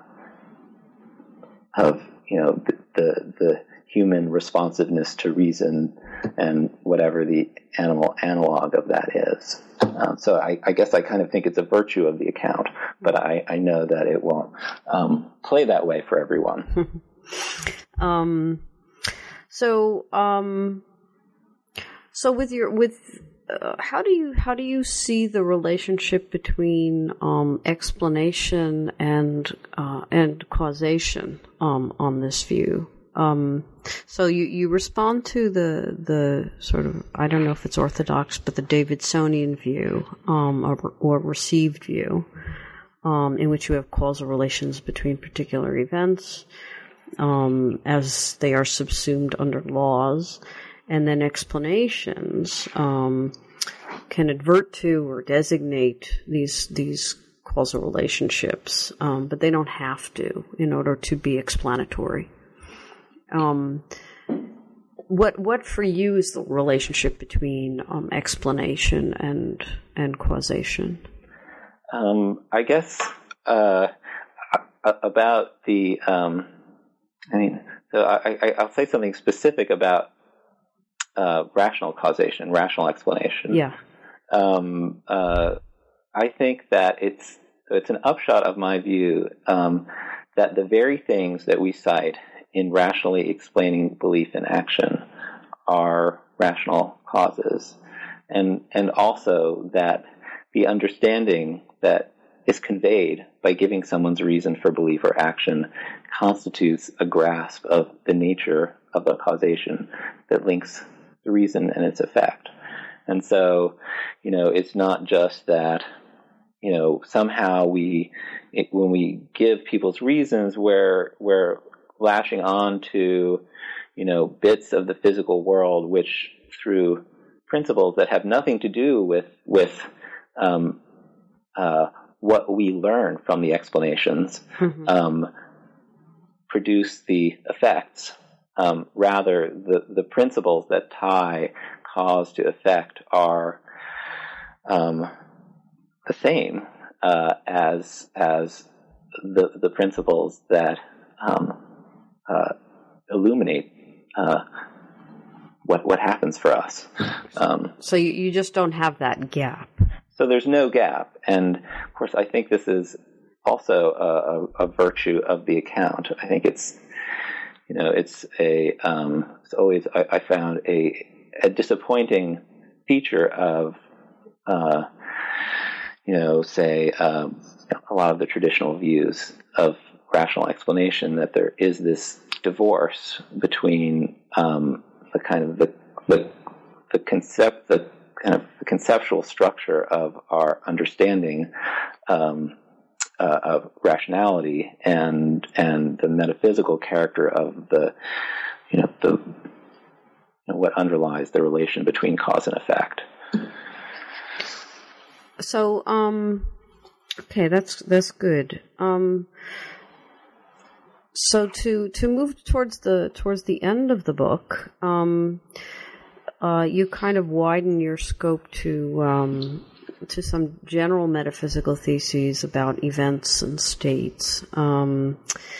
of you know, the, the the human responsiveness to reason and whatever the animal analog of that is. Um, so I, I guess I kind of think it's a virtue of the account, but I, I know that it won't um, play that way for everyone. um. So um. So with your with. Uh, how do you how do you see the relationship between um, explanation and uh, and causation um, on this view? Um, so you, you respond to the the sort of, I don't know if it's orthodox, but the Davidsonian view um, or, or received view, um, in which you have causal relations between particular events um, as they are subsumed under laws. And then explanations um, can advert to or designate these these causal relationships, um, but they don't have to in order to be explanatory. Um, what what for you is the relationship between um, explanation and and causation? Um, I guess uh, about the. Um, I mean, so I, I, I'll say something specific about. Uh, rational causation, rational explanation. Yeah. Um, uh, I think that it's it's an upshot of my view um, that the very things that we cite in rationally explaining belief and action are rational causes, and and also that the understanding that is conveyed by giving someone's reason for belief or action constitutes a grasp of the nature of the causation that links the reason and its effect. And so, you know, it's not just that, you know, somehow we, it, when we give people's reasons, we're, we're lashing on to, you know, bits of the physical world, which through principles that have nothing to do with, with, um, uh, what we learn from the explanations, mm-hmm. um, produce the effects. Um, rather, the, the principles that tie cause to effect are um, the same uh, as as the the principles that um, uh, illuminate uh, what what happens for us. Um, so you, you just don't have that gap. So there's no gap, and of course, I think this is also a, a, a virtue of the account. I think it's. You know, it's a. Um, it's always I, I found a a disappointing feature of, uh, you you know, say um, a lot of the traditional views of rational explanation, that there is this divorce between um, the kind of the the, the concept, the kind of the conceptual structure of our understanding um, uh, of rationality and and the metaphysical character of the you know the you know, what underlies the relation between cause and effect. So, um, okay, that's that's good. Um, so to to move towards the towards the end of the book, um, uh, you kind of widen your scope to um, to some general metaphysical theses about events and states, um,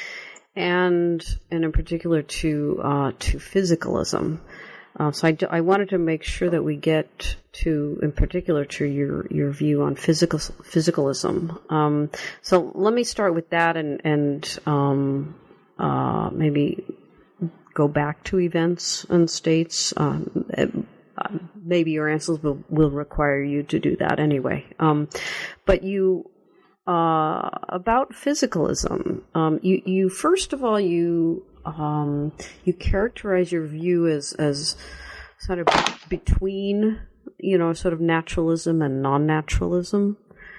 and and in particular to uh, to physicalism. Uh, so I, d- I wanted to make sure that we get to, in particular, to your, your view on physical physicalism. Um, so let me start with that, and and um, uh, maybe go back to events and states. Um, uh, maybe your answers will, will require you to do that anyway. Um, but you uh, about physicalism. Um, you you first of all you. Um, you characterize your view as, as sort of between, you know, sort of naturalism and non-naturalism.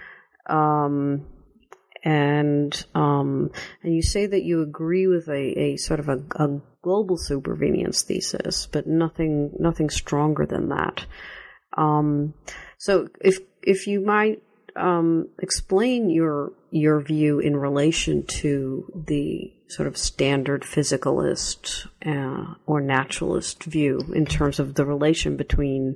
Um, and, um, and you say that you agree with a, a sort of a, a global supervenience thesis, but nothing, nothing stronger than that. Um, so if, if you might, um, explain your, your view in relation to the sort of standard physicalist uh, or naturalist view in terms of the relation between,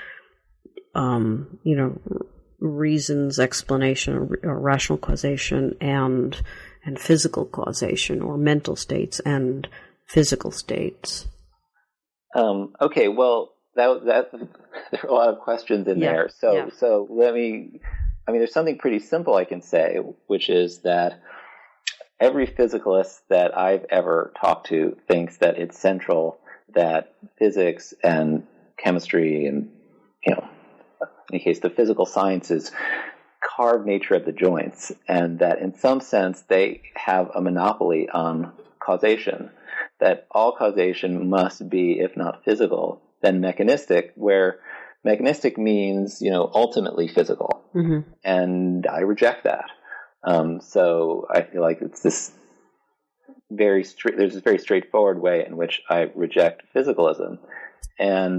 um, you know, reasons, explanation, or, or rational causation, and and physical causation, or mental states and physical states. Um, okay, well, that that there are a lot of questions in yeah, there. So yeah. so let me. I mean, there's something pretty simple I can say, which is that every physicalist that I've ever talked to thinks that it's central that physics and chemistry and, you know, in any case, the physical sciences carve nature at the joints, and that in some sense they have a monopoly on causation, that all causation must be, if not physical, then mechanistic, where mechanistic means, you know, ultimately physical. Mm-hmm. And I reject that. Um, so I feel like it's this very straight, there's this very straightforward way in which I reject physicalism. And,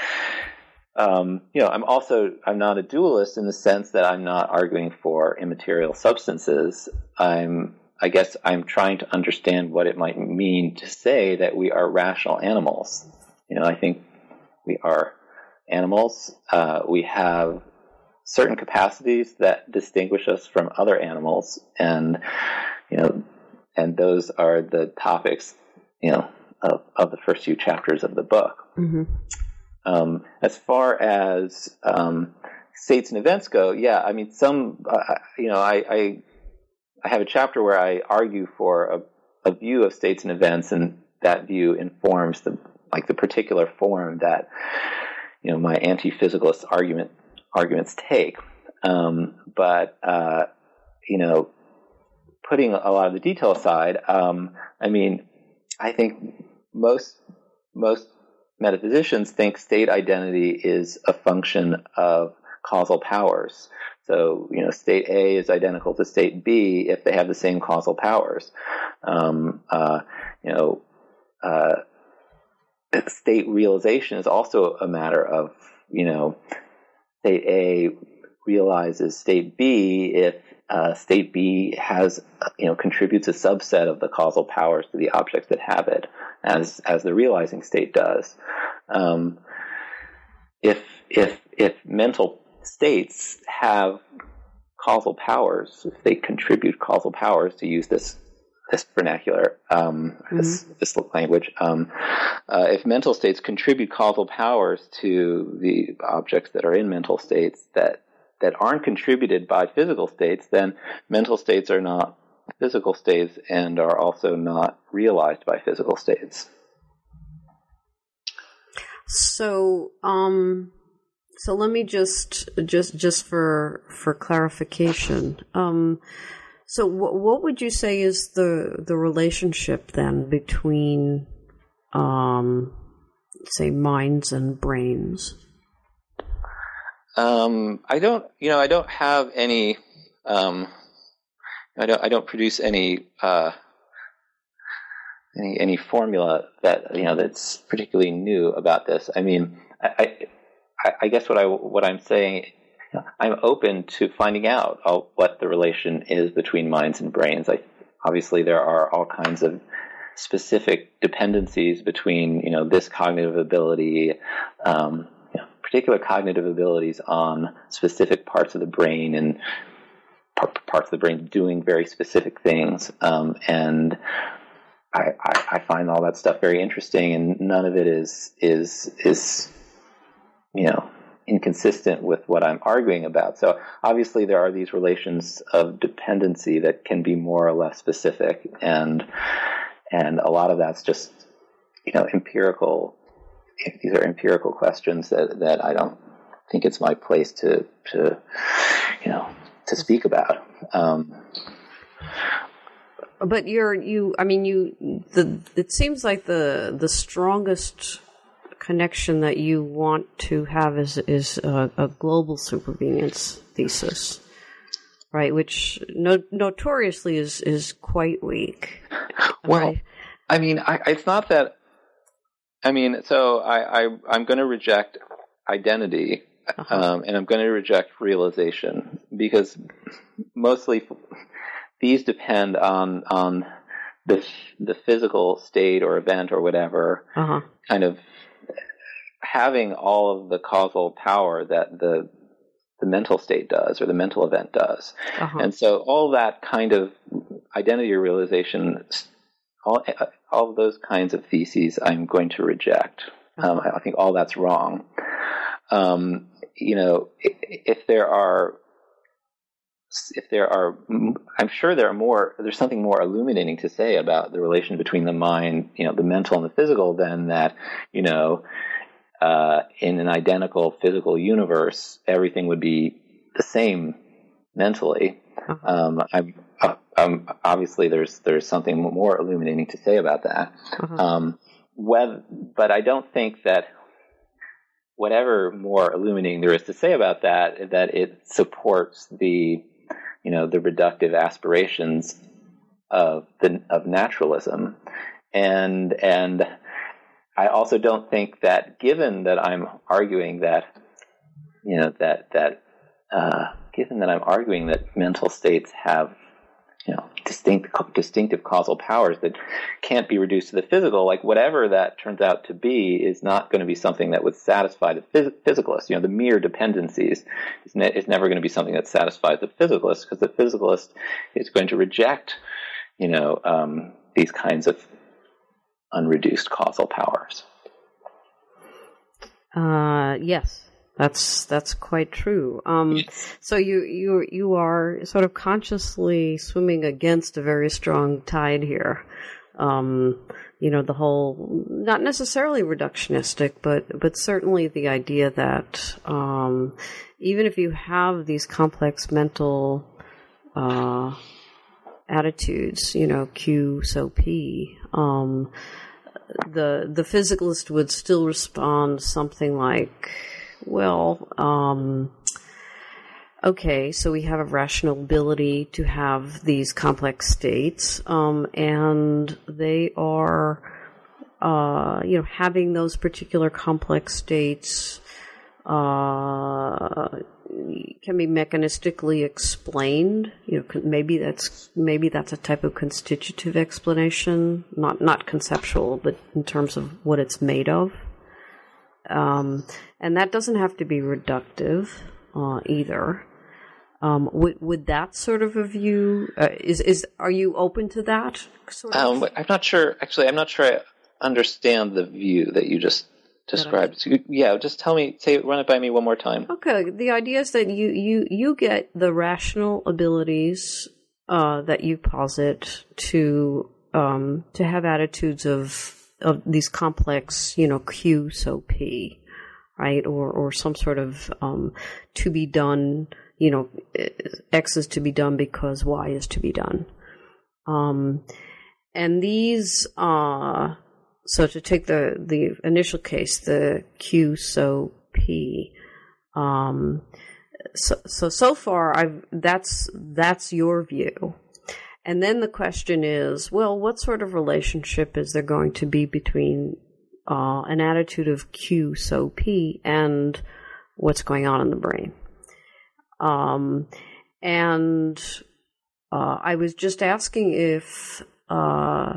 um, you know, I'm also, I'm not a dualist in the sense that I'm not arguing for immaterial substances. I'm, I guess I'm trying to understand what it might mean to say that we are rational animals. You know, I think we are animals. Uh, we have certain capacities that distinguish us from other animals, and you know, and those are the topics, you know, of, of the first few chapters of the book. Mm-hmm. Um, as far as um, states and events go, yeah, I mean, some, uh, you know, I, I I have a chapter where I argue for a, a view of states and events, and that view informs the like the particular form that, you know, my anti-physicalist argument arguments take. Um, but, uh, you know, putting a lot of the detail aside, um, I mean, I think most, most metaphysicians think state identity is a function of causal powers. So, you know, state A is identical to state B if they have the same causal powers. Um, uh, you know, uh, state realization is also a matter of, you know, state A realizes state B if uh, state B has, you know, contributes a subset of the causal powers to the objects that have it, as as the realizing state does. Um, if if if mental states have causal powers, if they contribute causal powers, to use this this vernacular, um, mm-hmm. this, this language, um, uh, if mental states contribute causal powers to the objects that are in mental states that that aren't contributed by physical states, then mental states are not physical states and are also not realized by physical states. So, um, So let me just just just for for clarification. Um, so w- what would you say is the the relationship then between, um, say, minds and brains? Um, I don't, you know, I don't have any. Um, I don't. I don't produce any. Uh, any any formula that you know that's particularly new about this. I mean, I. I, I guess what I what I'm saying. I'm open to finding out what the relation is between minds and brains. I, obviously, there are all kinds of specific dependencies between, you know, this cognitive ability, um, you know, particular cognitive abilities on specific parts of the brain and par- parts of the brain doing very specific things. Um, and I, I, I find all that stuff very interesting, and none of it is is is you know. inconsistent with what I'm arguing about. So obviously there are these relations of dependency that can be more or less specific, and and a lot of that's just, you know, empirical. These are empirical questions that, that I don't think it's my place to to you know to speak about. Um, but you're you. I mean, you. The it seems like the the strongest connection that you want to have is is a, a global supervenience thesis, right? Which no, notoriously is is quite weak. Well, right? I mean, I, it's not that. I mean, so I, I I'm going to reject identity, uh-huh. um, and I'm going to reject realization, because mostly these depend on on the the physical state or event or whatever, uh-huh. kind of having all of the causal power that the the mental state does or the mental event does. Uh-huh. And so all that kind of identity realization, all, all of those kinds of theses I'm going to reject. Uh-huh. Um, I think all that's wrong. Um, you know, if, if there are, if there are, I'm sure there are more, there's something more illuminating to say about the relation between the mind, you know, the mental and the physical than that, you know, Uh, in an identical physical universe, everything would be the same mentally. Uh-huh. Um, I'm, I'm, obviously, there's there's something more illuminating to say about that. Uh-huh. Um, whether, but I don't think that whatever more illuminating there is to say about that, that it supports the, you know, the reductive aspirations of the of naturalism, and and. I also don't think that, given that I'm arguing that, you know, that that uh, given that I'm arguing that mental states have, you know, distinct distinctive causal powers that can't be reduced to the physical, like whatever that turns out to be is not going to be something that would satisfy the phys- physicalist. You know, the mere dependencies is, ne- is never going to be something that satisfies the physicalist, because the physicalist is going to reject, you know, um, these kinds of unreduced causal powers. Uh, yes, that's that's quite true. Um, yes. So you you you are sort of consciously swimming against a very strong tide here. Um, you know, the whole, not necessarily reductionistic, but but certainly the idea that um, even if you have these complex mental uh, attitudes, you know, Q so P. Um, the the physicalist would still respond something like, well, um, okay, so we have a rational ability to have these complex states, um, and they are, uh, you know, having those particular complex states uh, can be mechanistically explained. You know, maybe that's maybe that's a type of constitutive explanation, not not conceptual, but in terms of what it's made of. Um, and that doesn't have to be reductive uh, either. Um, would would that sort of a view uh, is is are you open to that? Sort of? Um, I'm not sure. Actually, I'm not sure I understand the view that you just described. So, yeah, just tell me, say, run it by me one more time. Okay, the idea is that you you you get the rational abilities uh, that you posit to um, to have attitudes of of these complex, you know, Q so P. right? Or, or some sort of um, to be done, you know, X is to be done because Y is to be done. Um, and these, uh, so to take the, the initial case, the Q, so P, um, so, so, so far I've, that's, that's your view. And then the question is, well, what sort of relationship is there going to be between uh, an attitude of Q, so P, and what's going on in the brain? Um, and uh, I was just asking if uh,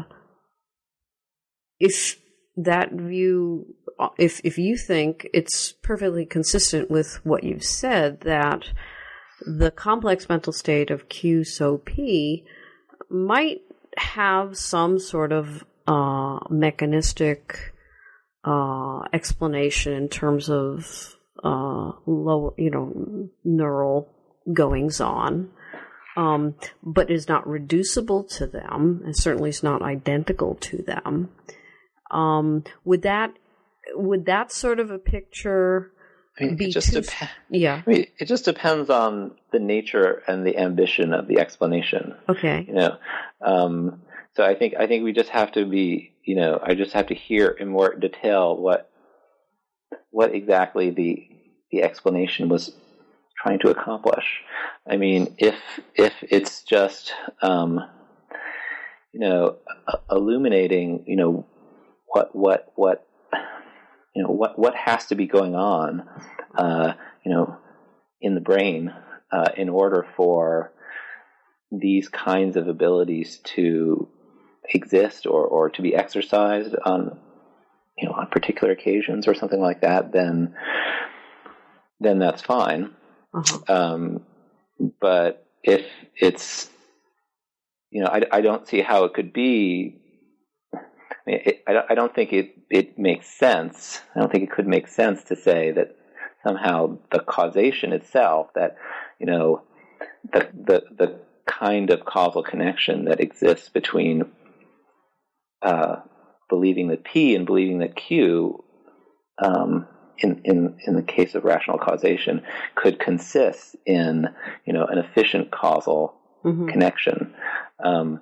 if that view, if if you think it's perfectly consistent with what you've said, that the complex mental state of Q, so P might have some sort of uh, mechanistic uh, explanation in terms of uh, lower, you know, neural goings on, um, but is not reducible to them, and certainly is not identical to them. Um, would that would that sort of a picture? I mean, be it just too, dep- yeah. I mean, it just depends on the nature and the ambition of the explanation. Okay. You know, um, so I think I think we just have to be, you know, I just have to hear in more detail what what exactly the the explanation was trying to accomplish. I mean, if if it's just um, you know, illuminating, you know, what what what. You know, what what has to be going on, uh, you know, in the brain uh, in order for these kinds of abilities to exist or, or to be exercised on, you know, on particular occasions or something like that, then then that's fine. Uh-huh. Um, but if it's, you know, I, I don't see how it could be. I, mean, it, I, I don't think it, it makes sense. I don't think it could make sense to say that somehow the causation itself, that, you know, the the, the kind of causal connection that exists between uh, believing that P and believing that Q, um, in, in in the case of rational causation, could consist in, you know, an efficient causal mm-hmm. connection. Um,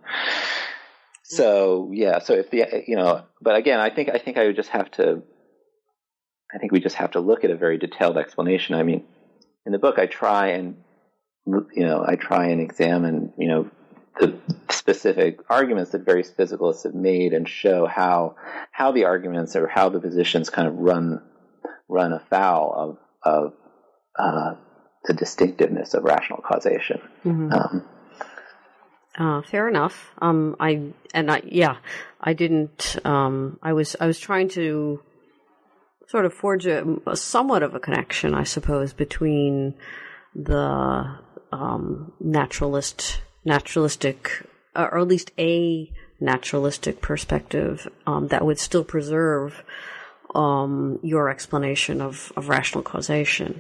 So yeah, so if the you know, but again, I think I think I would just have to. I think we just have to look at a very detailed explanation. I mean, in the book, I try and you know, I try and examine you know the specific arguments that various physicalists have made and show how how the arguments or how the positions kind of run run afoul of of uh, the distinctiveness of rational causation. Mm-hmm. Um, Uh, fair enough. Um, I and I yeah, I didn't. Um, I was I was trying to sort of forge a, a somewhat of a connection, I suppose, between the um, naturalist naturalistic, uh, or at least a naturalistic perspective um, that would still preserve um, your explanation of, of rational causation.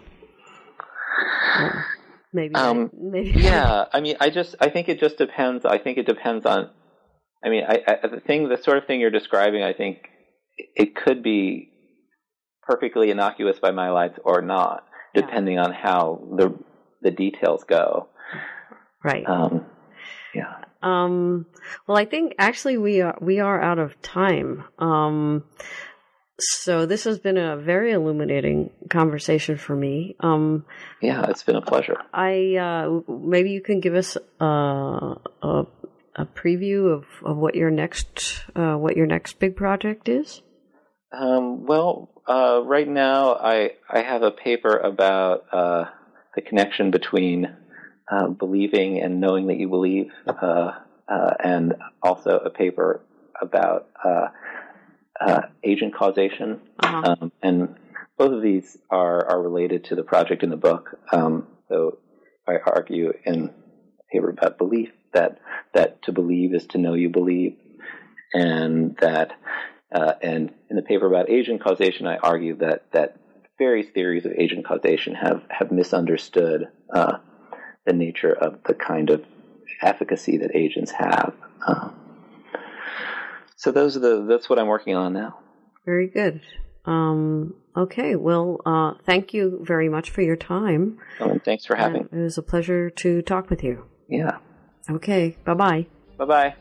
Uh, Maybe, um, maybe. Yeah. I mean, I just, I think it just depends. I think it depends on, I mean, I, I, the thing, the sort of thing you're describing, I think it could be perfectly innocuous by my lights or not, depending yeah. on how the, the details go. Right. Um, yeah. Um, well, I think actually we are, we are out of time. Um, So this has been a very illuminating conversation for me. Um, yeah, it's been a pleasure. I uh, maybe you can give us uh, a, a preview of, of what your next uh, what your next big project is. Um, well, uh, right now I I have a paper about uh, the connection between uh, believing and knowing that you believe, uh, uh, and also a paper about Uh, Uh, agent causation, uh-huh. um, and both of these are, are related to the project in the book. Um, so I argue in a paper about belief that that to believe is to know you believe, and that uh, and in the paper about agent causation, I argue that that various theories of agent causation have have misunderstood uh, the nature of the kind of efficacy that agents have. Uh, So those are the that's what I'm working on now. Very good. Um, Okay, well, uh, thank you very much for your time. Oh, and thanks for having me. It was a pleasure to talk with you. Yeah. Okay, bye-bye. Bye-bye.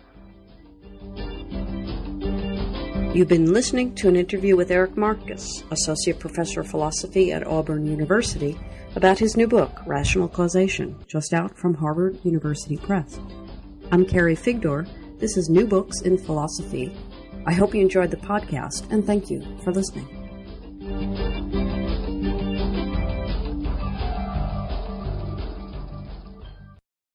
You've been listening to an interview with Eric Marcus, Associate Professor of Philosophy at Auburn University, about his new book, Rational Causation, just out from Harvard University Press. I'm Carrie Figdor. This is New Books in Philosophy. I hope you enjoyed the podcast, and thank you for listening.